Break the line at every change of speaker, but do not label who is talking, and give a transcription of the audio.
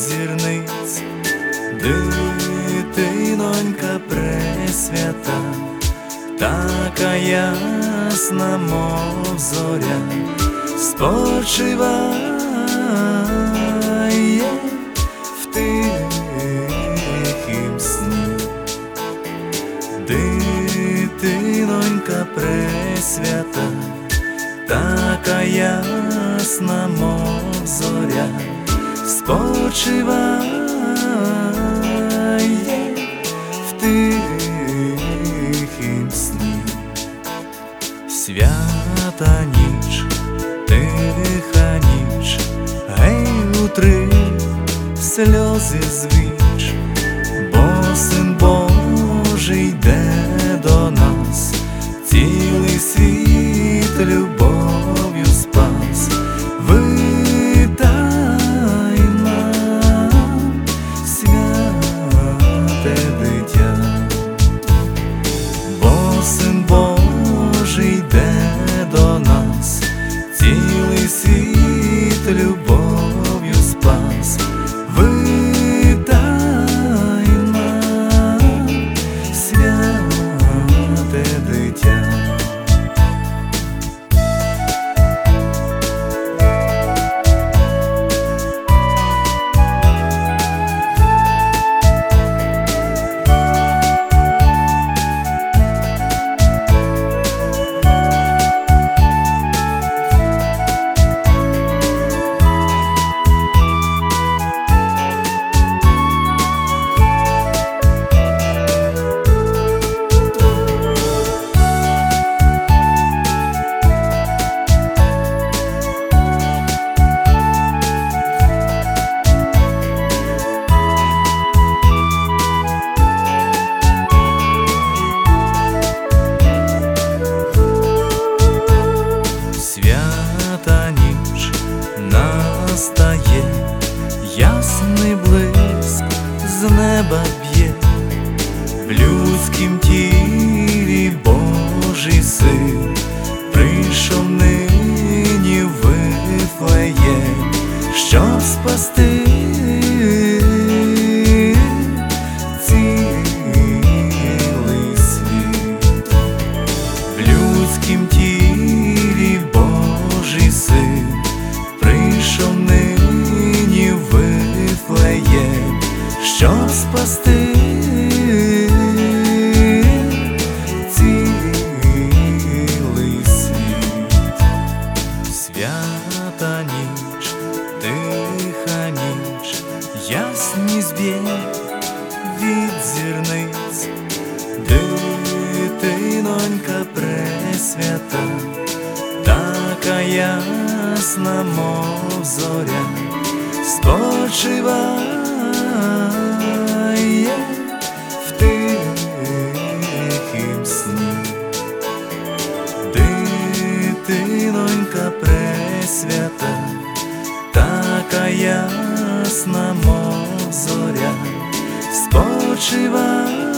зірниць, дитинонька пресвята, така ясна, мов зоря, спочиває в тихім сні. Дитинонька пресвята, така ясна, мов зоря, спочиває в тихім сні. Свята ніч, тиха ніч, гей, утри сльози звіч, бо Син Божий йде до нас, цілий світ любов'ю спас. Витай нам, святе дитя, бо Син Божий йде до нас, цілий світ любов'ю спас. Витай нам, святе дитя. Свята ніч настає, ясний блиск з неба б'є, в людськім тілі Божий Син прийшов нині в Вифлеєм, щоб спасти цілий світ. В людськім тілі Божий Син прийшов нині в Вифлеєм, щоб спасти цілий світ. Свята ніч, тиха ніч, ясність б'є від зірниць, дитинонька пресвята, така ясна, мов зоря, спочиває в тихім сні. Дитинонька пресвята, така ясна, мов зоря, спочиває